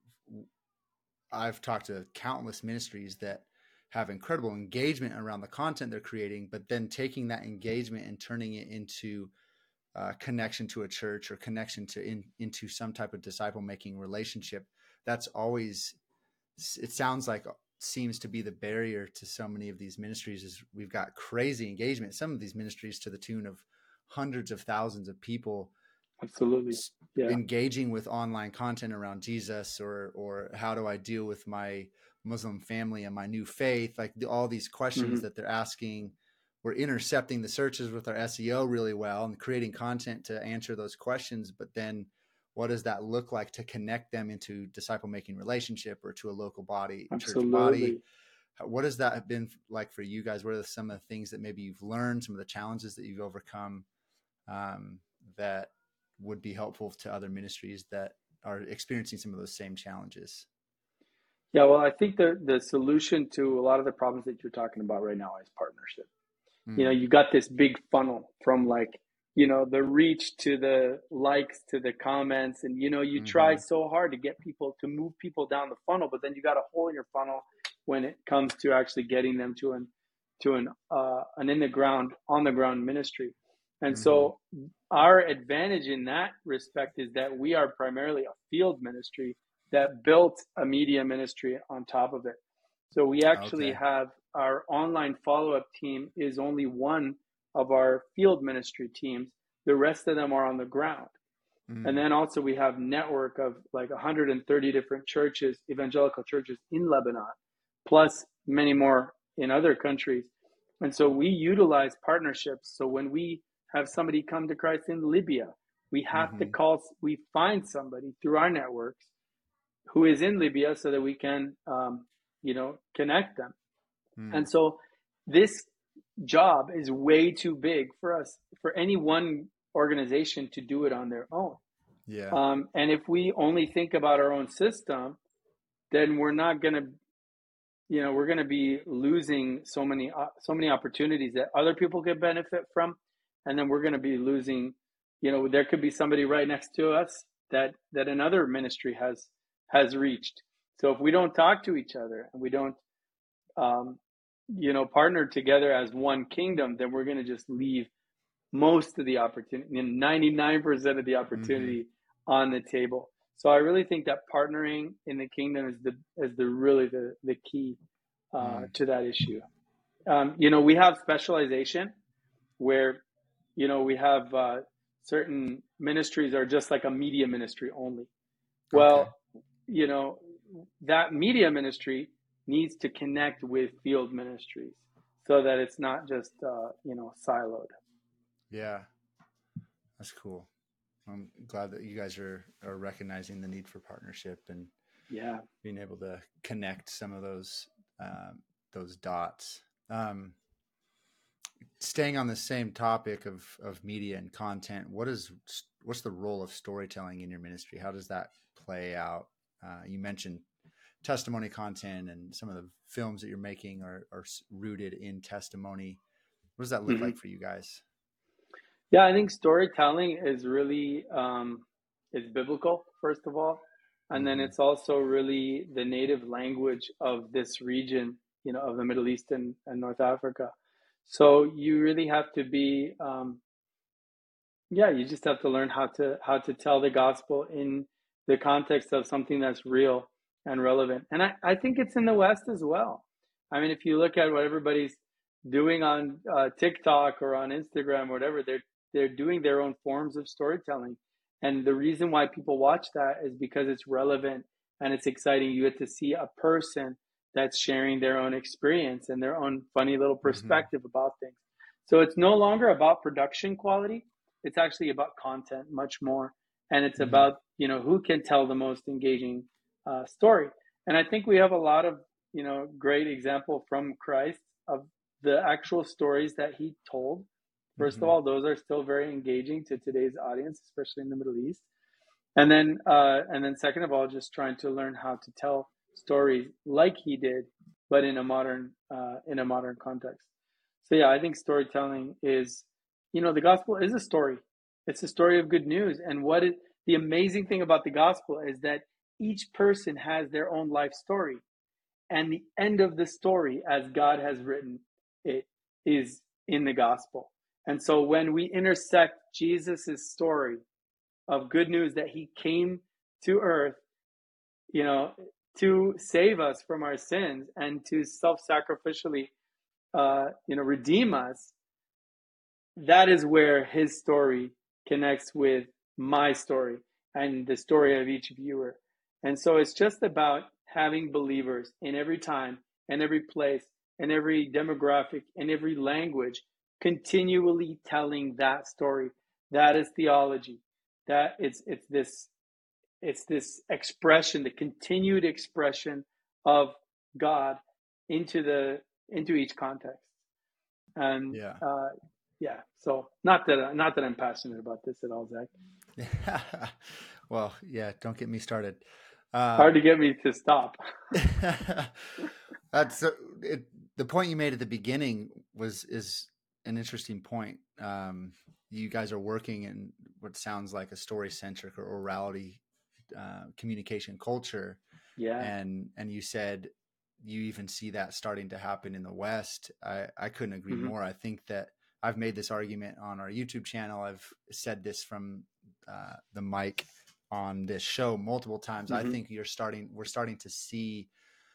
I've talked to countless ministries that have incredible engagement around the content they're creating, but then taking that engagement and turning it into connection to a church or connection to into some type of disciple making relationship. That's always, it sounds like, seems to be the barrier to so many of these ministries. Is we've got crazy engagement. Some of these ministries to the tune of hundreds of thousands of people engaging with online content around Jesus, or how do I deal with my Muslim family and my new faith? Like all these questions that they're asking. We're intercepting the searches with our SEO really well and creating content to answer those questions. But then what does that look like to connect them into disciple making relationship or to a local body, church body? What has that been like for you guys? What are some of the things that maybe you've learned, some of the challenges that you've overcome that would be helpful to other ministries that are experiencing some of those same challenges? Yeah, well, I think the solution to a lot of the problems that you're talking about right now is partnership. You got this big funnel from like, the reach to the likes to the comments, and you try so hard to get people, to move people down the funnel, but then you got a hole in your funnel when it comes to actually getting them to an on the ground ministry. And so our advantage in that respect is that we are primarily a field ministry that built a media ministry on top of it. So we actually have our online follow-up team is only one of our field ministry teams. The rest of them are on the ground. And then also we have network of like 130 different churches, evangelical churches in Lebanon, plus many more in other countries. And so we utilize partnerships. So when we have somebody come to Christ in Libya, we have to we find somebody through our networks who is in Libya so that we can, connect them. And so this job is way too big for us, for any one organization to do it on their own. And if we only think about our own system, then we're not going to, we're going to be losing so many opportunities that other people could benefit from. And then we're going to be losing there could be somebody right next to us that another ministry has reached. So if we don't talk to each other and we don't partner together as one kingdom, then we're going to just leave most of the opportunity, 99% of the opportunity on the table. So I really think that partnering in the kingdom is really the key to that issue. We have specialization where, we have certain ministries are just like a media ministry only. Well, that media ministry needs to connect with field ministries so that it's not just, siloed. Yeah, that's cool. I'm glad that you guys are recognizing the need for partnership and being able to connect some of those dots. Staying on the same topic of media and content, what's the role of storytelling in your ministry? How does that play out? You mentioned testimony content, and some of the films that you're making are rooted in testimony. What does that look like for you guys? Yeah, I think storytelling is really is biblical, first of all, and then it's also really the native language of this region, of the Middle East and North Africa. So you really have to be, you just have to learn how to tell the gospel in the context of something that's real and relevant. And I think it's in the West as well. I mean, if you look at what everybody's doing on TikTok or on Instagram or whatever, they're doing their own forms of storytelling. And the reason why people watch that is because it's relevant and it's exciting. You get to see a person that's sharing their own experience and their own funny little perspective about things. So it's no longer about production quality. It's actually about content much more. And it's about, who can tell the most engaging story. And I think we have a lot of, great example from Christ of the actual stories that he told. First of all, those are still very engaging to today's audience, especially in the Middle East. And then second of all, just trying to learn how to tell stories like he did, but in a modern context. So yeah, I think storytelling is, the gospel is a story. It's a story of good news. And the amazing thing about the gospel is that each person has their own life story. And the end of the story, as God has written it, is in the gospel. And so when we intersect Jesus's story of good news that he came to earth, to save us from our sins and to self-sacrificially, redeem us, that is where his story connects with my story and the story of each viewer. And so it's just about having believers in every time and every place and every demographic and every language continually telling that story. That is theology. That it's this expression, the continued expression of God into each context. And so not that I'm passionate about this at all, Zach. Well, yeah, don't get me started. Hard to get me to stop. That's the point you made at the beginning is an interesting point. You guys are working in what sounds like a story-centric or orality communication culture. Yeah. And you said you even see that starting to happen in the West. I couldn't agree more. I think that I've made this argument on our YouTube channel. I've said this from the mic on this show multiple times. I think we're starting to see,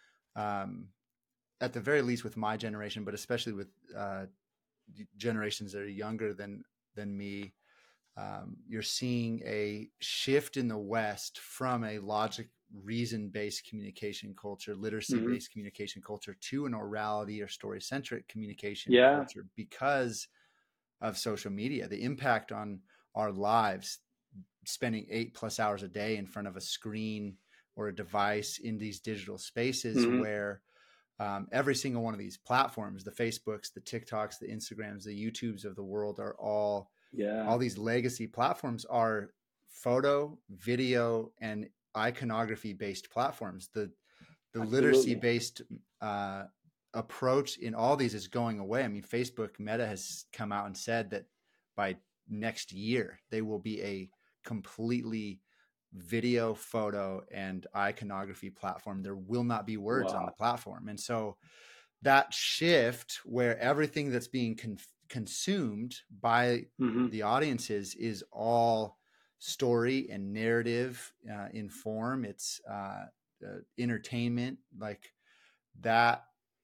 at the very least with my generation, but especially with generations that are younger than me, you're seeing a shift in the West from a logic, reason-based communication culture, literacy-based communication culture, to an orality or story-centric communication culture because of social media. The impact on our lives, spending 8+ hours a day in front of a screen or a device in these digital spaces where every single one of these platforms, the Facebooks, the TikToks, the Instagrams, the YouTubes of the world are all these legacy platforms are photo, video, and iconography based platforms. The literacy based approach in all these is going away. I mean, Facebook, Meta has come out and said that by next year, they will be a completely video, photo, and iconography platform. There will not be words on the platform. And so that shift where everything that's being consumed by the audiences is all story and narrative in form. It's entertainment, like that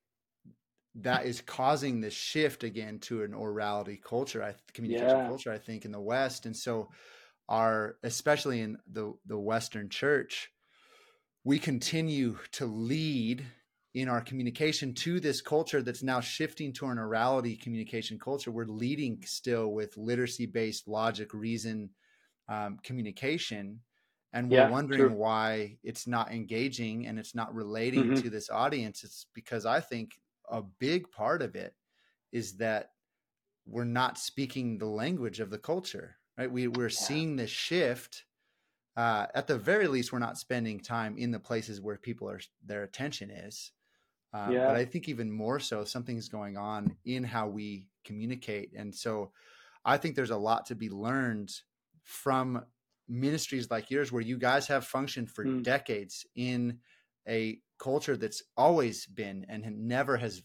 is causing this shift again to an orality culture, communication culture, I think, in the West. And so especially in the Western church, we continue to lead in our communication to this culture that's now shifting to an orality communication culture. We're leading still with literacy-based logic, reason, communication. And we're wondering why it's not engaging and it's not relating to this audience. It's because I think a big part of it is that we're not speaking the language of the culture, right? We're seeing this shift. At the very least, we're not spending time in the places where their attention is. But I think even more so, something's going on in how we communicate. And so I think there's a lot to be learned from ministries like yours, where you guys have functioned for decades in a culture that's always been and never has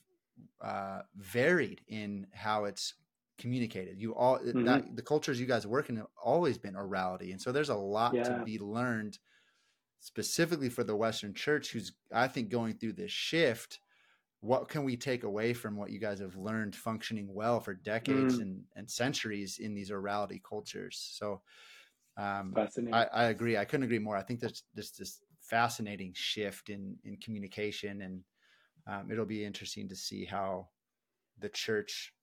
varied in how it's communicated. The cultures you guys work in have always been orality. And so there's a lot to be learned specifically for the Western church, who's, I think, going through this shift. What can we take away from what you guys have learned functioning well for decades and centuries in these orality cultures? So fascinating. I agree. I couldn't agree more. I think there's this fascinating shift in communication, and it'll be interesting to see how the church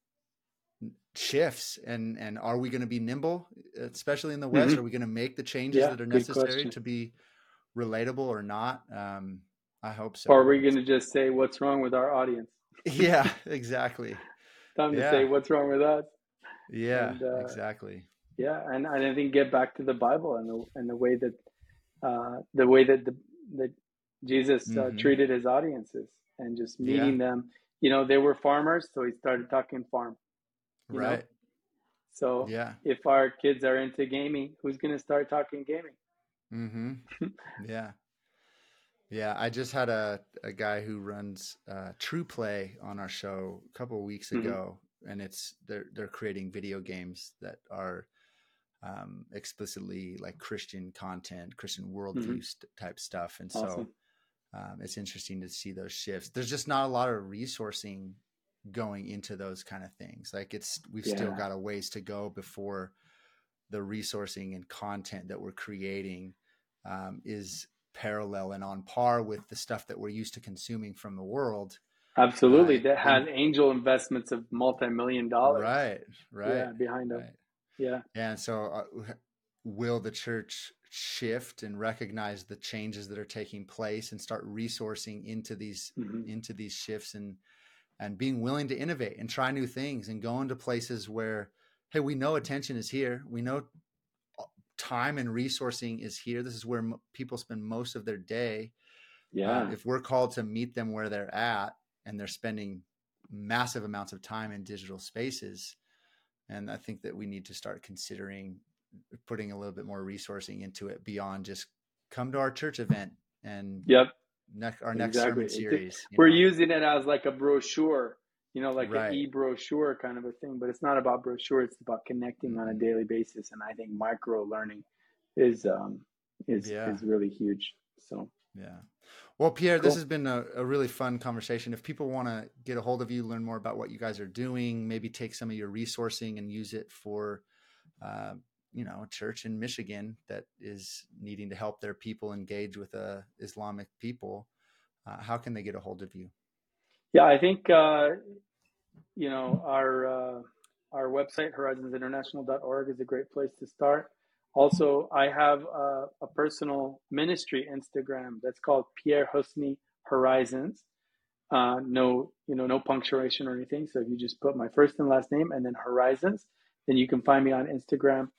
shifts, and are we going to be nimble, especially in the West? Are we going to make the changes that are necessary to be relatable or not? I hope so. Or are we going to just say, what's wrong with our audience? Yeah, exactly. Time to say, what's wrong with us? Yeah, exactly. Yeah. And I think get back to the Bible and the way that Jesus treated his audiences and just meeting them. You know, they were farmers, so he started talking farm. You know? So if our kids are into gaming, who's going to start talking gaming? Yeah, I just had a guy who runs True Play on our show a couple of weeks ago, and they're creating video games that are explicitly like Christian content, Christian worldview type stuff. And so it's interesting to see those shifts. There's just not a lot of resourcing going into those kind of things. Like we've still got a ways to go before the resourcing and content that we're creating is parallel and on par with the stuff that we're used to consuming from the world. Absolutely. That has angel investments of multi-million dollars. Right. Behind them. Yeah. And so will the church shift and recognize the changes that are taking place and start resourcing into these shifts and being willing to innovate and try new things and go into places where, hey, we know attention is here. We know time and resourcing is here. This is where people spend most of their day. If we're called to meet them where they're at and they're spending massive amounts of time in digital spaces, and I think that we need to start considering putting a little bit more resourcing into it beyond just come to our church event and our next sermon series. We're using it as like a brochure, like an e-brochure kind of a thing, but it's not about brochure. It's about connecting on a daily basis. And I think micro learning is really huge. So, well, Pierre, this has been a really fun conversation. If people want to get a hold of you, learn more about what you guys are doing, maybe take some of your resourcing and use it for, a church in Michigan that is needing to help their people engage with Islamic people, how can they get a hold of you? Yeah, I think, our website, horizonsinternational.org, is a great place to start. Also, I have a personal ministry Instagram that's called Pierre Husni Horizons. No punctuation or anything. So if you just put my first and last name and then Horizons, then you can find me on Instagram.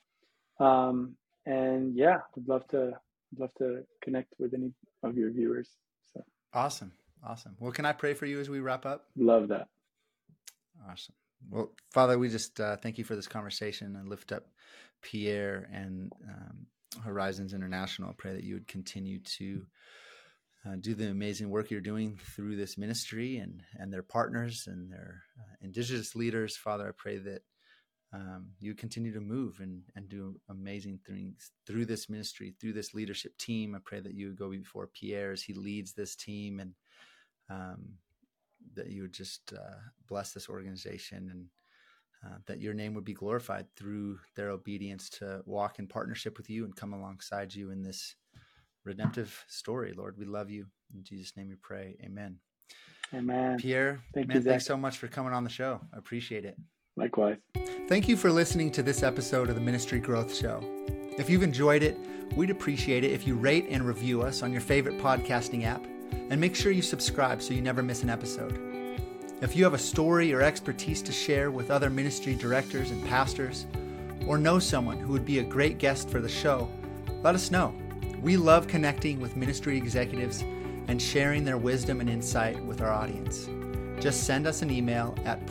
I'd love to connect with any of your viewers. So awesome. Well, can I pray for you as we wrap up? Love that. Awesome. Well, Father, we just thank you for this conversation and lift up Pierre and Horizons International. I pray that you would continue to do the amazing work you're doing through this ministry and their partners and their indigenous leaders. Father, I pray that you continue to move and do amazing things through this ministry, through this leadership team. I pray that you would go before Pierre as he leads this team, and that you would just bless this organization, and that your name would be glorified through their obedience to walk in partnership with you and come alongside you in this redemptive story. Lord, we love you. In Jesus' name we pray. Amen. Amen. Pierre, thanks so much for coming on the show. I appreciate it. Likewise. Thank you for listening to this episode of the Ministry Growth Show. If you've enjoyed it, we'd appreciate it if you rate and review us on your favorite podcasting app, and make sure you subscribe so you never miss an episode. If you have a story or expertise to share with other ministry directors and pastors, or know someone who would be a great guest for the show, let us know. We love connecting with ministry executives and sharing their wisdom and insight with our audience. Just send us an email at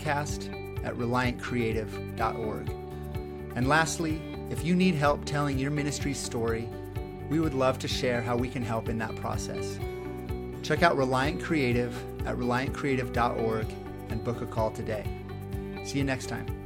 podcast@reliantcreative.org. And lastly, if you need help telling your ministry's story, we would love to share how we can help in that process. Check out Reliant Creative at reliantcreative.org and book a call today. See you next time.